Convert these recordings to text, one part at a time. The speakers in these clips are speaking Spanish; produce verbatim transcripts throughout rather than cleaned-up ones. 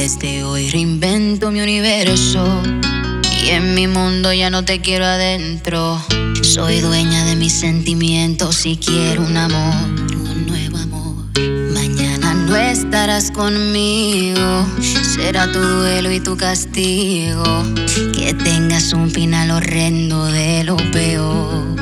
Desde hoy reinvento mi universo y en mi mundo ya no te quiero adentro. Soy dueña de mis sentimientos y quiero un amor, un nuevo amor. Mañana no estarás conmigo, será tu duelo y tu castigo. Que tengas un final horrendo de lo peor.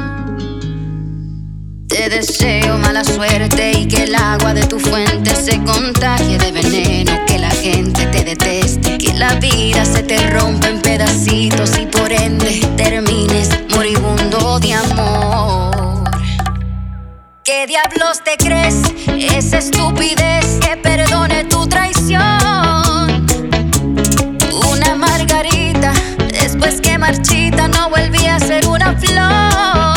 Te deseo mala suerte y que el agua de tu fuente se contagie de veneno. Que la gente te deteste, que la vida se te rompa en pedacitos y por ende termines moribundo de amor. ¿Qué diablos te crees? Esa estupidez que perdone tu traición. Una margarita después que marchita no volví a ser una flor.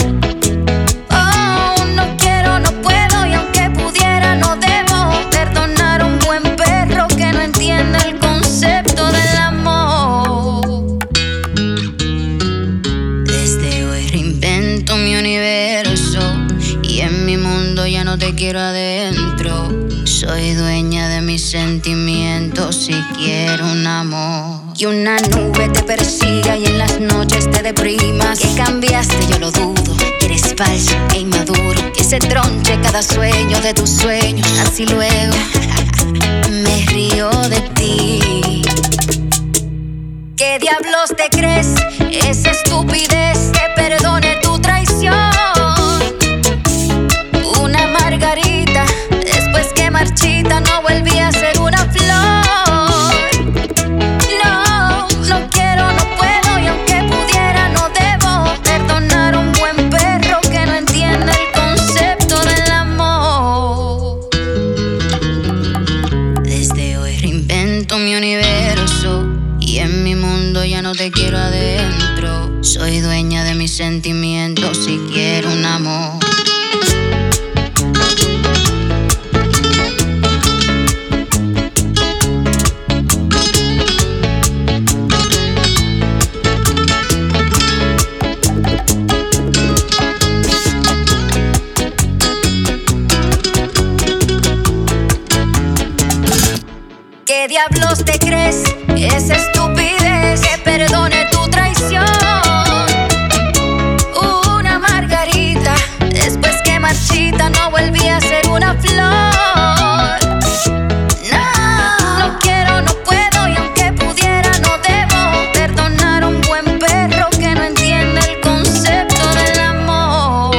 Ya no te quiero adentro. Soy dueña de mis sentimientos y quiero un amor. Que una nube te persiga y en las noches te deprimas. Que cambiaste, yo lo dudo. Que eres falso e inmaduro. Que se tronche cada sueño de tus sueños. Así luego me río de ti. ¿Qué diablos te crees? Esa estupidez que perdone tu traición. Margarita, después que marchita no volví a ser una flor. No, no quiero, no puedo y aunque pudiera no debo perdonar a un buen perro que no entiende el concepto del amor. Desde hoy reinvento mi universo y en mi mundo ya no te quiero adentro. Soy dueña de mis sentimientos y quiero un amor. ¿Qué diablos te crees? Esa estupidez que perdone tu traición. Una margarita después que marchita no volví a ser una flor. No, no quiero, no puedo y aunque pudiera no debo perdonar a un buen perro que no entiende el concepto del amor.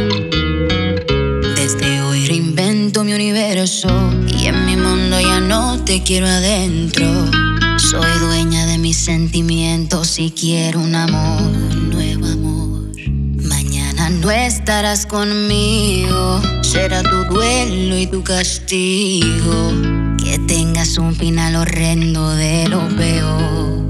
Desde hoy reinvento mi universo y en mi mundo ya no te quiero adentro. Soy dueña de mis sentimientos y quiero un amor, un nuevo amor. Mañana no estarás conmigo, será tu duelo y tu castigo. Que tengas un final horrendo de lo peor.